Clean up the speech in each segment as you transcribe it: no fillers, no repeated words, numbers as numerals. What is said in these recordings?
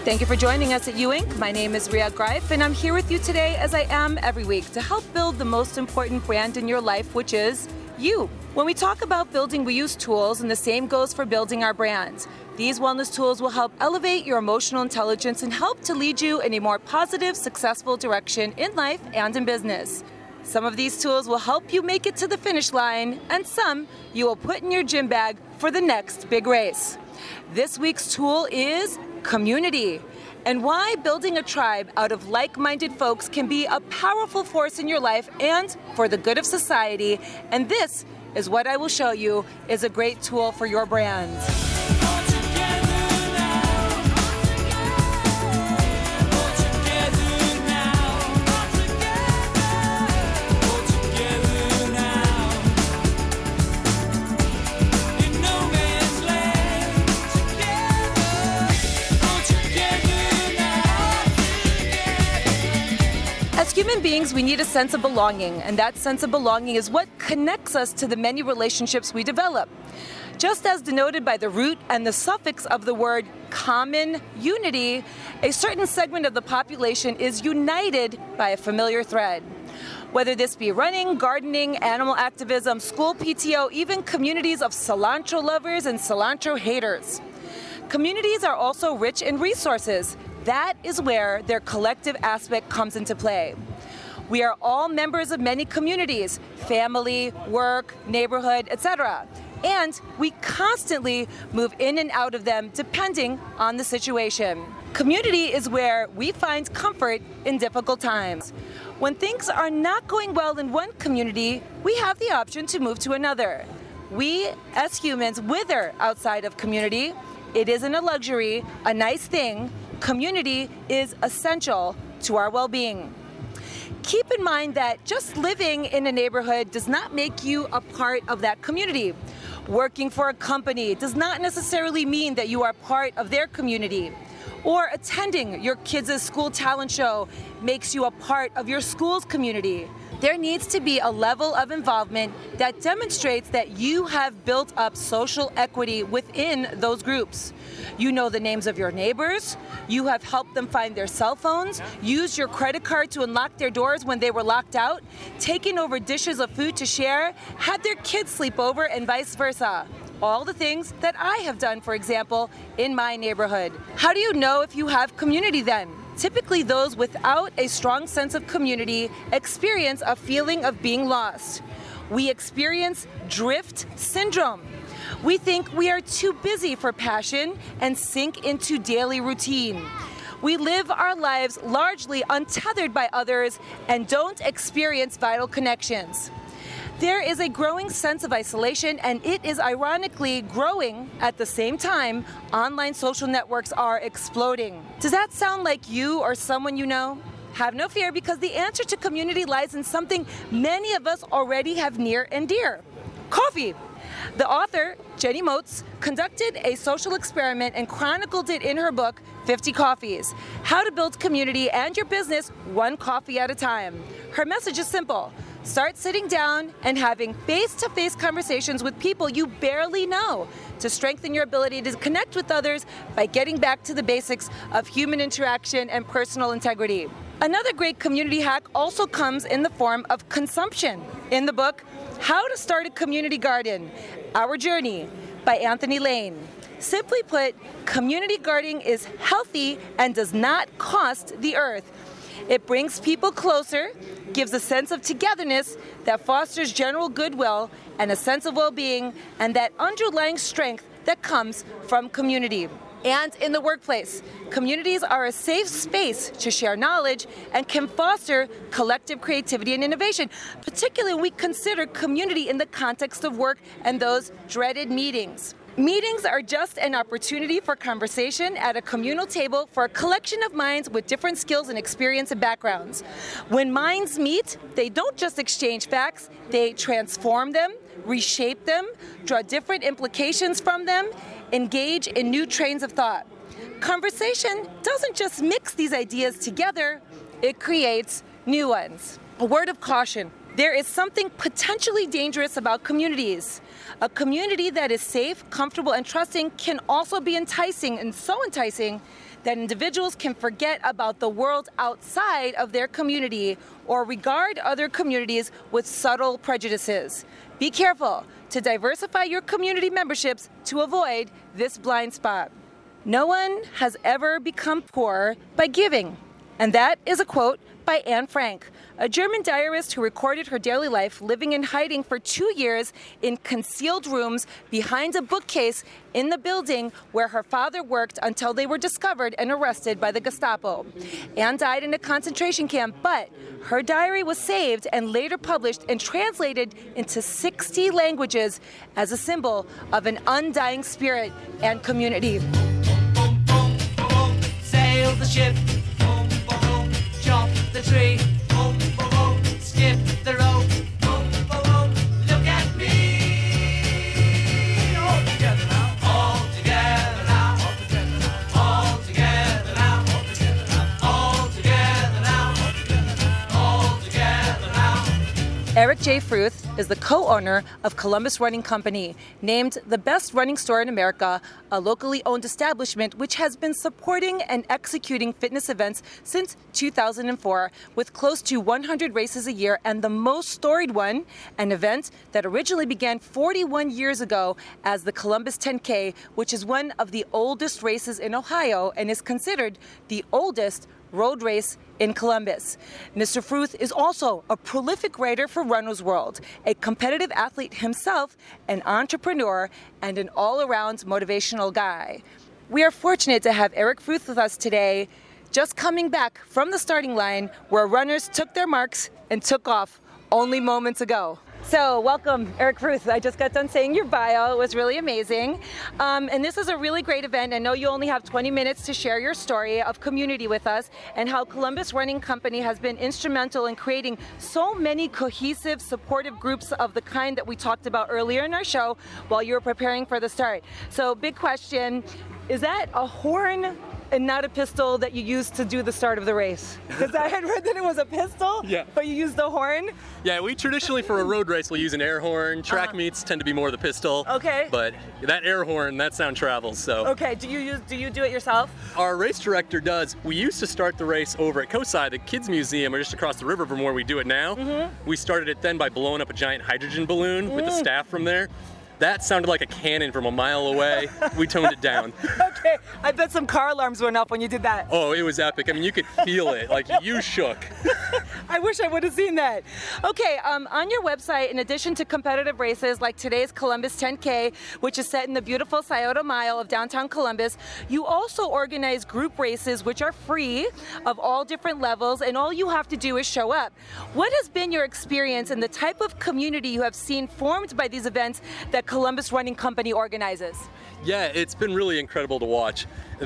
Thank you for joining us at U Inc. My name is Ria Greif, and I'm here with you today, as I am every week, to help build the most important brand in your life, which is you. When we talk about building, we use tools, and the same goes for building our brands. These wellness tools will help elevate your emotional intelligence and help to lead you in a more positive, successful direction in life and in business. Some of these tools will help you make it to the finish line, and some you will put in your gym bag for the next big race. This week's tool is community, and why building a tribe out of like-minded folks can be a powerful force in your life and for the good of society. And this is what I will show you is a great tool for your brand. As human beings, we need a sense of belonging, and that sense of belonging is what connects us to the many relationships we develop. Just as denoted by the root and the suffix of the word common, unity, a certain segment of the population is united by a familiar thread. Whether this be running, gardening, animal activism, school PTO, even communities of cilantro lovers and cilantro haters. Communities are also rich in resources. That is where their collective aspect comes into play. We are all members of many communities, family, work, neighborhood, etc. And we constantly move in and out of them depending on the situation. Community is where we find comfort in difficult times. When things are not going well in one community, we have the option to move to another. We, as humans, wither outside of community. It isn't a luxury, a nice thing. Community is essential to our well-being. Keep in mind that just living in a neighborhood does not make you a part of that community. Working for a company does not necessarily mean that you are part of their community. Or attending your kids' school talent show makes you a part of your school's community. There needs to be a level of involvement that demonstrates that you have built up social equity within those groups. You know the names of your neighbors, you have helped them find their cell phones, used your credit card to unlock their doors when they were locked out, taken over dishes of food to share, had their kids sleep over, and vice versa. All the things that I have done, for example, in my neighborhood. How do you know if you have community then? Typically, those without a strong sense of community experience a feeling of being lost. We experience drift syndrome. We think we are too busy for passion and sink into daily routine. We live our lives largely untethered by others and don't experience vital connections. There is a growing sense of isolation, and it is ironically growing at the same time online social networks are exploding. Does that sound like you or someone you know? Have no fear, because the answer to community lies in something many of us already have near and dear: coffee. The author, Jenny Moats, conducted a social experiment and chronicled it in her book, 50 Coffees: How to Build Community and Your Business One Coffee at a Time. Her message is simple. Start sitting down and having face-to-face conversations with people you barely know to strengthen your ability to connect with others by getting back to the basics of human interaction and personal integrity. Another great community hack also comes in the form of consumption. In the book, How to Start a Community Garden: Our Journey by Anthony Lane. Simply put, community gardening is healthy and does not cost the earth. It brings people closer, gives a sense of togetherness that fosters general goodwill and a sense of well-being, and that underlying strength that comes from community. And in the workplace, communities are a safe space to share knowledge and can foster collective creativity and innovation, particularly when we consider community in the context of work and those dreaded meetings. Meetings are just an opportunity for conversation at a communal table for a collection of minds with different skills and experience and backgrounds. When minds meet, they don't just exchange facts, they transform them, reshape them, draw different implications from them, engage in new trains of thought. Conversation doesn't just mix these ideas together, it creates new ones. A word of caution: there is something potentially dangerous about communities. A community that is safe, comfortable, and trusting can also be enticing, and so enticing that individuals can forget about the world outside of their community or regard other communities with subtle prejudices. Be careful to diversify your community memberships to avoid this blind spot. No one has ever become poor by giving. And that is a quote by Anne Frank, a German diarist who recorded her daily life living in hiding for 2 years in concealed rooms behind a bookcase in the building where her father worked until they were discovered and arrested by the Gestapo. Anne died in a concentration camp, but her diary was saved and later published and translated into 60 languages as a symbol of an undying spirit and community. Sail the ship, chop the tree, skip the rope, look at me. All together now, all together now, all together now, all together now, all together now. Eric J. Fruth is the co-owner of Columbus Running Company, named the best running store in America, a locally owned establishment which has been supporting and executing fitness events since 2004, with close to 100 races a year, and the most storied one, an event that originally began 41 years ago as the Columbus 10K, which is one of the oldest races in Ohio and is considered the oldest road race in Columbus. Mr. Fruth is also a prolific writer for Runner's World, a competitive athlete himself, an entrepreneur, and an all-around motivational guy. We are fortunate to have Eric Fruth with us today, just coming back from the starting line where runners took their marks and took off only moments ago. So welcome, Eric Fruth. I just got done saying your bio. It was really amazing. And this is a really great event. I know you only have 20 minutes to share your story of community with us and how Columbus Running Company has been instrumental in creating so many cohesive, supportive groups of the kind that we talked about earlier in our show while you were preparing for the start. So big question, is that a horn and not a pistol that you used to do the start of the race? Because I had read that it was a pistol, yeah, but you used the horn? Yeah, we traditionally for a road race will use an air horn. Track meets tend to be more the pistol. Okay. But that air horn, that sound travels, so. Okay, do you do it yourself? Our race director does. We used to start the race over at COSI, the Kids Museum, or just across the river from where we do it now. Mm-hmm. We started it then by blowing up a giant hydrogen balloon with the staff from there. That sounded like a cannon from a mile away. We toned it down. Okay, I bet some car alarms went off when you did that. Oh, it was epic. I mean, you could feel it, like you shook. I wish I would have seen that. Okay, on your website, in addition to competitive races like today's Columbus 10K, which is set in the beautiful Scioto Mile of downtown Columbus, you also organize group races which are free of all different levels, and all you have to do is show up. What has been your experience and the type of community you have seen formed by these events that Columbus Running Company organizes? Yeah, it's been really incredible to watch.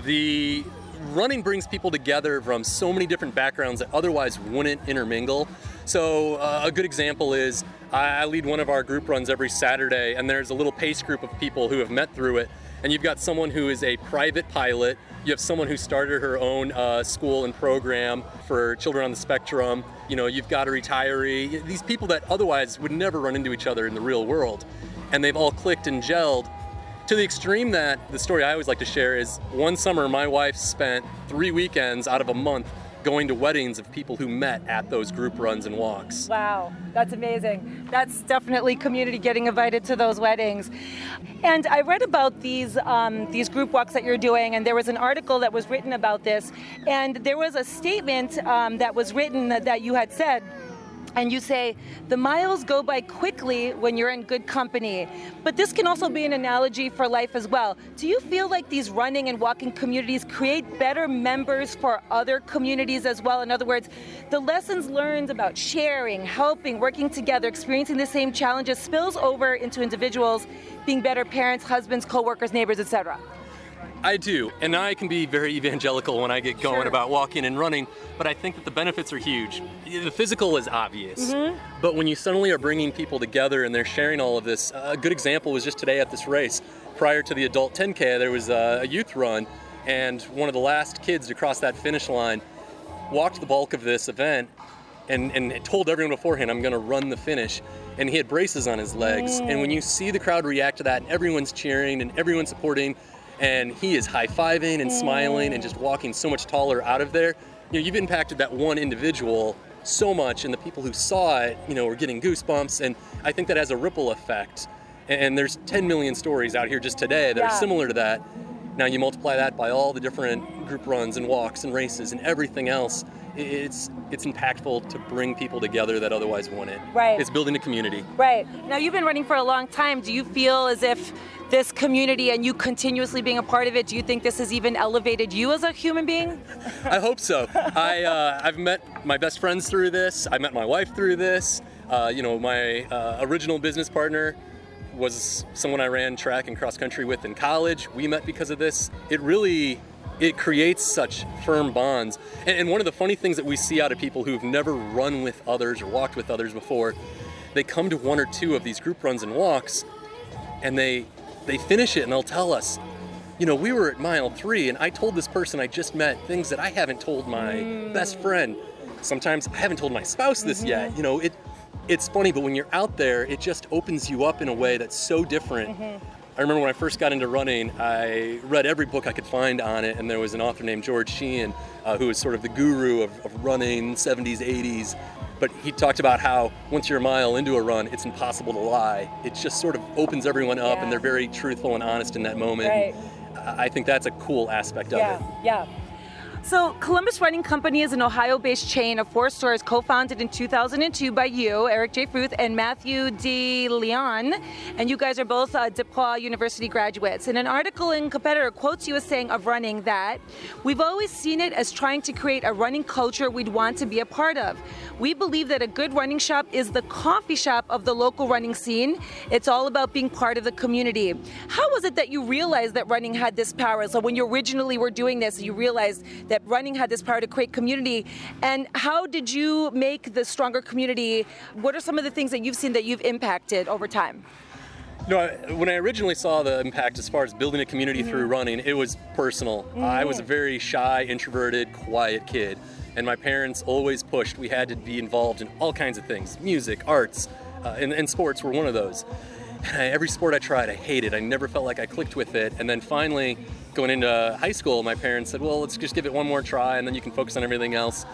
The running brings people together from so many different backgrounds that otherwise wouldn't intermingle. So a good example is I lead one of our group runs every Saturday, and there's a little pace group of people who have met through it. And you've got someone who is a private pilot, you have someone who started her own school and program for children on the spectrum, you know, you've got a retiree, these people that otherwise would never run into each other in the real world. And they've all clicked and gelled to the extreme that the story I always like to share is one summer my wife spent 3 weekends out of a month going to weddings of people who met at those group runs and walks. Wow, that's amazing. That's definitely community getting invited to those weddings. And I read about these group walks that you're doing, and there was an article that was written about this, and there was a statement that was written that you had said, and you say, the miles go by quickly when you're in good company. But this can also be an analogy for life as well. Do you feel like these running and walking communities create better members for other communities as well? In other words, the lessons learned about sharing, helping, working together, experiencing the same challenges spills over into individuals being better parents, husbands, co-workers, neighbors, etc. I do, and I can be very evangelical when I get going about walking and running, but I think that the benefits are huge. The physical is obvious, but when you suddenly are bringing people together and they're sharing all of this, a good example was just today at this race. Prior to the adult 10K, there was a youth run, and one of the last kids to cross that finish line walked the bulk of this event and told everyone beforehand, I'm going to run the finish. And he had braces on his legs, and when you see the crowd react to that, and everyone's cheering and everyone's supporting, and he is high-fiving and smiling and just walking so much taller out of there. You know, you've impacted that one individual so much, and the people who saw it, you know, are getting goosebumps, and I think that has a ripple effect. And there's 10 million stories out here just today that are similar to that. Now you multiply that by all the different group runs and walks and races and everything else. It's impactful to bring people together that otherwise wouldn't. Right. It's building a community. Right. Now you've been running for a long time. Do you feel as if this community and you continuously being a part of it, do you think this has even elevated you as a human being? I hope so. I've met my best friends through this. I met my wife through this. You know, my original business partner was someone I ran track and cross country with in college. We met because of this. It creates such firm bonds. And one of the funny things that we see out of people who've never run with others or walked with others before, they come to one or two of these group runs and walks, and they finish it and they'll tell us, you know, we were at mile 3 and I told this person I just met things that I haven't told my best friend. Sometimes I haven't told my spouse this yet. You know, it's funny, but when you're out there, it just opens you up in a way that's so different. I remember when I first got into running, I read every book I could find on it, and there was an author named George Sheehan, who was sort of the guru of running, 70s, 80s. But he talked about how once you're a mile into a run, it's impossible to lie. It just sort of opens everyone up, and they're very truthful and honest in that moment. Right. I think that's a cool aspect of it. Yeah. So Columbus Running Company is an Ohio-based chain of 4 stores co-founded in 2002 by you, Eric J. Fruth, and Matthew D. Leon. And you guys are both DePaul University graduates. And an article in Competitor quotes you as saying of running that, "We've always seen it as trying to create a running culture we'd want to be a part of. We believe that a good running shop is the coffee shop of the local running scene. It's all about being part of the community." How was it that you realized that running had this power? So when you originally were doing this, you realized that running had this power to create community, and how did you make the stronger community? What are some of the things that you've seen that you've impacted over time? No, when I originally saw the impact as far as building a community through running, it was personal. I was a very shy, introverted, quiet kid, and my parents always pushed. We had to be involved in all kinds of things, music, arts, and sports were one of those. Every sport I tried, I hated. I never felt like I clicked with it. And then finally, going into high school, my parents said, well, let's just give it one more try and then you can focus on everything else.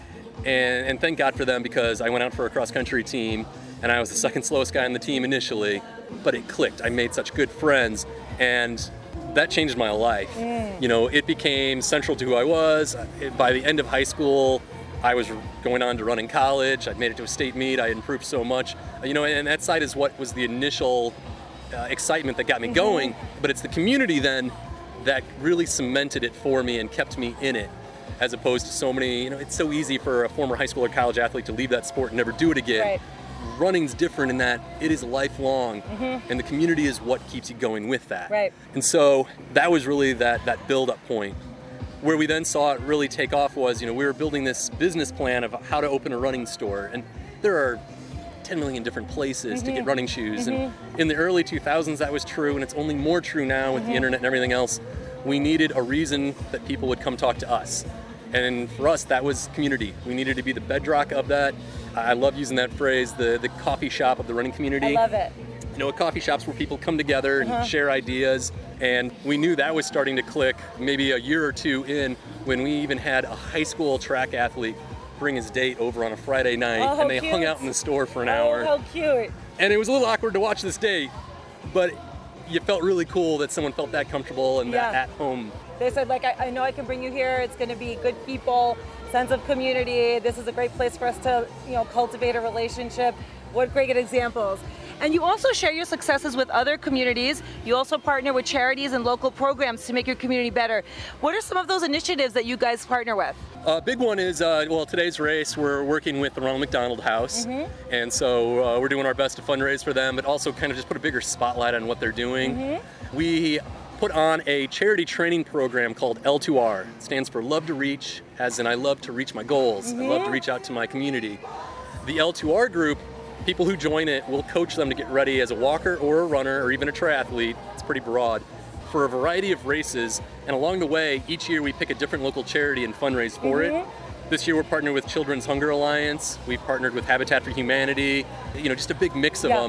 And thank God for them, because I went out for a cross-country team and I was the second slowest guy on the team initially, but it clicked. I made such good friends, and that changed my life. You know, it became central to who I was. By the end of high school, I was going on to run in college. I'd made it to a state meet. I had improved so much. You know, and that side is what was the initial excitement that got me going. But it's the community then that really cemented it for me and kept me in it, as opposed to so many, you know, it's so easy for a former high school or college athlete to leave that sport and never do it again. Right. Running's different in that it is lifelong, and the community is what keeps you going with that. Right. And so that was really that build-up point. Where we then saw it really take off was, you know, we were building this business plan of how to open a running store, and there are 10 million different places to get running shoes. And in the early 2000s that was true, and it's only more true now with the internet and everything else. We needed a reason that people would come talk to us. And for us, that was community. We needed to be the bedrock of that. I love using that phrase, the coffee shop of the running community. I love it. You know, a coffee shop's where people come together and share ideas. And we knew that was starting to click maybe a year or two in, when we even had a high school track athlete bring his date over on a Friday night, and they hung out in the store for an hour. Oh, how cute. And it was a little awkward to watch this date, but you felt really cool that someone felt that comfortable and that at home. They said, like, I know I can bring you here. It's going to be good people, sense of community. This is a great place for us to, you know, cultivate a relationship. What great examples. And you also share your successes with other communities. You also partner with charities and local programs to make your community better. What are some of those initiatives that you guys partner with? A big one is, well, today's race, we're working with the Ronald McDonald House. And so we're doing our best to fundraise for them, but also kind of just put a bigger spotlight on what they're doing. We put on a charity training program called L2R. It stands for Love to Reach, as in I love to reach my goals. I love to reach out to my community. The L2R group, people who join it will coach them to get ready as a walker or a runner or even a triathlete. It's pretty broad, for a variety of races. And along the way, each year we pick a different local charity and fundraise for it. This year we're partnered with Children's Hunger Alliance. We've partnered with Habitat for Humanity. You know, just a big mix of them.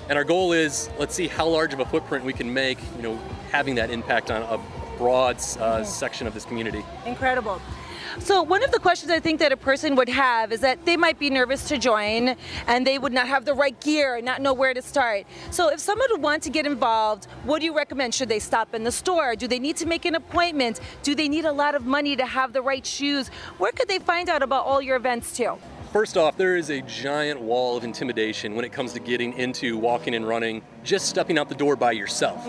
And our goal is, let's see how large of a footprint we can make, having that impact on a broad section of this community. Incredible. So one of the questions I think that a person would have is that they might be nervous to join and they would not have the right gear and not know where to start. So if someone would want to get involved, what do you recommend? Should they stop in the store? Do they need to make an appointment? Do they need a lot of money to have the right shoes? Where could they find out about all your events too? First off, there is a giant wall of intimidation when it comes to getting into walking and running, just stepping out the door by yourself.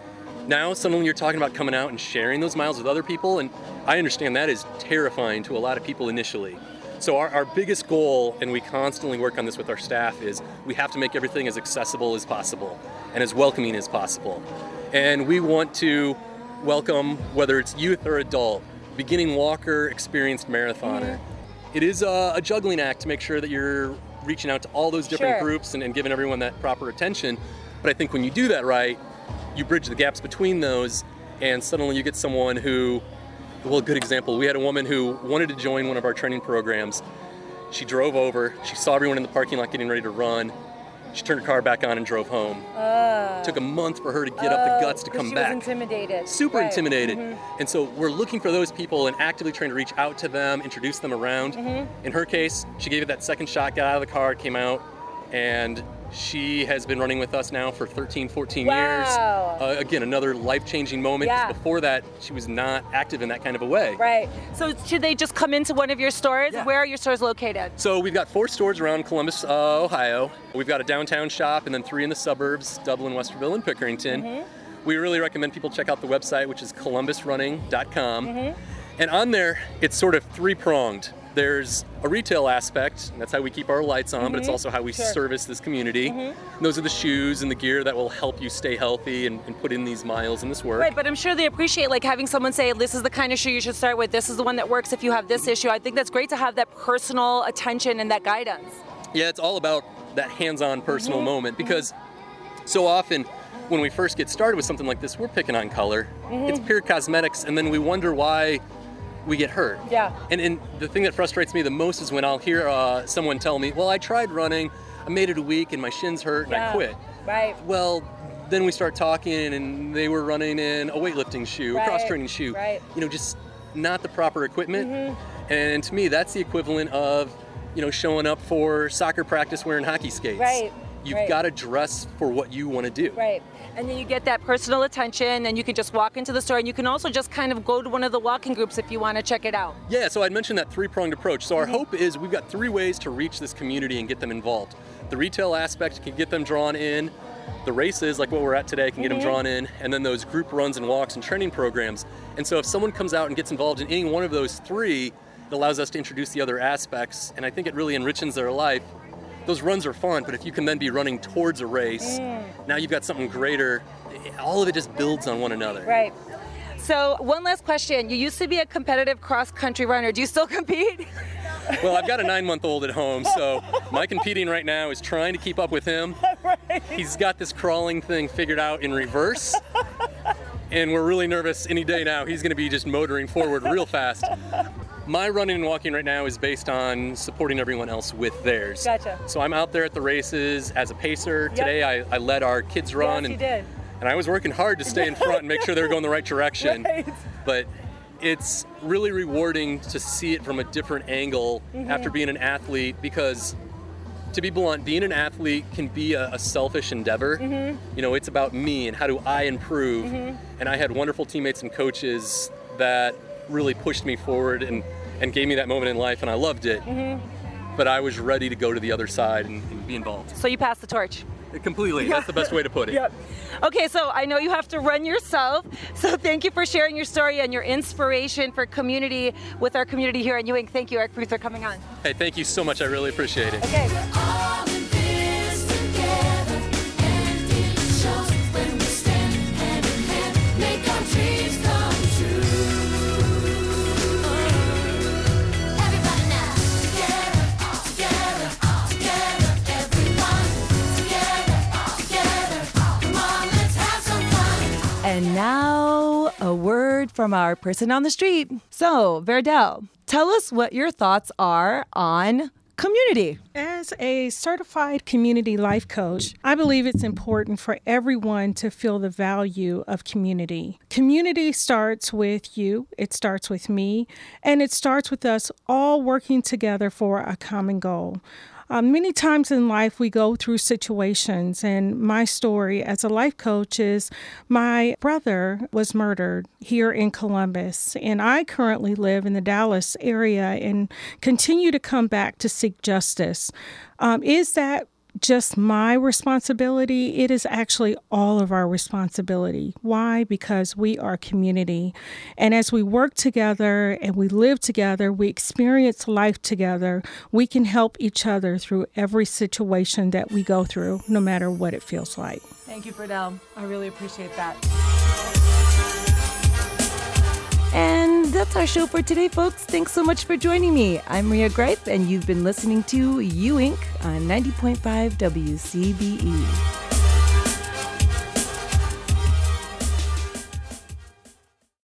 Now, suddenly you're talking about coming out and sharing those miles with other people, and I understand that is terrifying to a lot of people initially. So our biggest goal, and we constantly work on this with our staff, is we have to make everything as accessible as possible and as welcoming as possible. And we want to welcome, whether it's youth or adult, beginning walker, experienced marathoner. It is a juggling act to make sure that you're reaching out to all those different groups and giving everyone that proper attention. But I think when you do that right, you bridge the gaps between those, and suddenly you get someone who, well, a good example, we had a woman who wanted to join one of our training programs. She drove over, she saw everyone in the parking lot getting ready to run. She turned her car back on and drove home. It took a month for her to get up the guts to come back. She was intimidated. Super intimidated. And so we're looking for those people and actively trying to reach out to them, introduce them around. In her case, she gave it that second shot, got out of the car, came out, and she has been running with us now for 13, 14 years. Again, another life-changing moment. Yeah. Before that, she was not active in that kind of a way. Right. So should they just come into one of your stores? Yeah. Where are your stores located? So we've got 4 stores around Columbus, Ohio. We've got a downtown shop and then 3 in the suburbs, Dublin, Westerville, and Pickerington. We really recommend people check out the website, which is columbusrunning.com. And on there, it's sort of 3-pronged. There's a retail aspect, and that's how we keep our lights on, but it's also how we service this community. And those are the shoes and the gear that will help you stay healthy and put in these miles and this work. Right, but I'm sure they appreciate like having someone say, this is the kind of shoe you should start with, this is the one that works if you have this issue. I think that's great to have that personal attention and that guidance. Yeah, it's all about that hands-on personal moment, because so often when we first get started with something like this, we're picking on color. It's pure cosmetics, and then we wonder why we get hurt. Yeah. And the thing that frustrates me the most is when I'll hear someone tell me, well, I tried running, I made it a week and my shins hurt and I quit. Right. Well, then we start talking and they were running in a weightlifting shoe, a cross-training shoe, just not the proper equipment. And to me, that's the equivalent of, showing up for soccer practice wearing hockey skates. Right. You've got to dress for what you want to do. Right. And then you get that personal attention, and you can just walk into the store, and you can also just kind of go to one of the walking groups if you want to check it out. Yeah, so I'd mentioned that 3-pronged approach. So our hope is we've got 3 ways to reach this community and get them involved. The retail aspect can get them drawn in. The races, like what we're at today, can get them drawn in. And then those group runs and walks and training programs. And so if someone comes out and gets involved in any one of those 3, it allows us to introduce the other aspects. And I think it really enriches their life. Those runs are fun, but if you can then be running towards a race, now you've got something greater. All of it just builds on one another. Right. So one last question. You used to be a competitive cross-country runner. Do you still compete? Well, I've got a 9-month-old at home, so my competing right now is trying to keep up with him. He's got this crawling thing figured out in reverse, and we're really nervous any day now. He's going to be just motoring forward real fast. My running and walking right now is based on supporting everyone else with theirs. Gotcha. So I'm out there at the races as a pacer. Today I led our kids run. Yes, you did. And I was working hard to stay in front and make sure they were going the right direction. But it's really rewarding to see it from a different angle after being an athlete, because to be blunt, being an athlete can be a selfish endeavor. It's about me and how do I improve. And I had wonderful teammates and coaches that really pushed me forward and gave me that moment in life, and I loved it. But I was ready to go to the other side and be involved. So you passed the torch. Completely. That's the best way to put it. Okay, so I know you have to run yourself. So thank you for sharing your story and your inspiration for community with our community here at Ewing. Thank you, Eric, for coming on. Hey, thank you so much. I really appreciate it. Okay. All in this together, and it shows when we stand hand in hand, make our dreams come true. Everybody now, together, all together, everyone, together, come on, let's have some fun. And now a word from our person on the street. So, Verdell, tell us what your thoughts are on community? As a certified community life coach, I believe it's important for everyone to feel the value of community. Community starts with you, it starts with me, and it starts with us all working together for a common goal. Many times in life, we go through situations, and my story as a life coach is my brother was murdered here in Columbus, and I currently live in the Dallas area and continue to come back to seek justice. Is that just my responsibility? It is actually all of our responsibility. Why? Because we are community. And as we work together and we live together, we experience life together, we can help each other through every situation that we go through, no matter what it feels like. Thank you, Verdell. I really appreciate that. And that's our show for today, folks. Thanks so much for joining me. I'm Maria Greip, and you've been listening to You Inc. on 90.5 WCBE.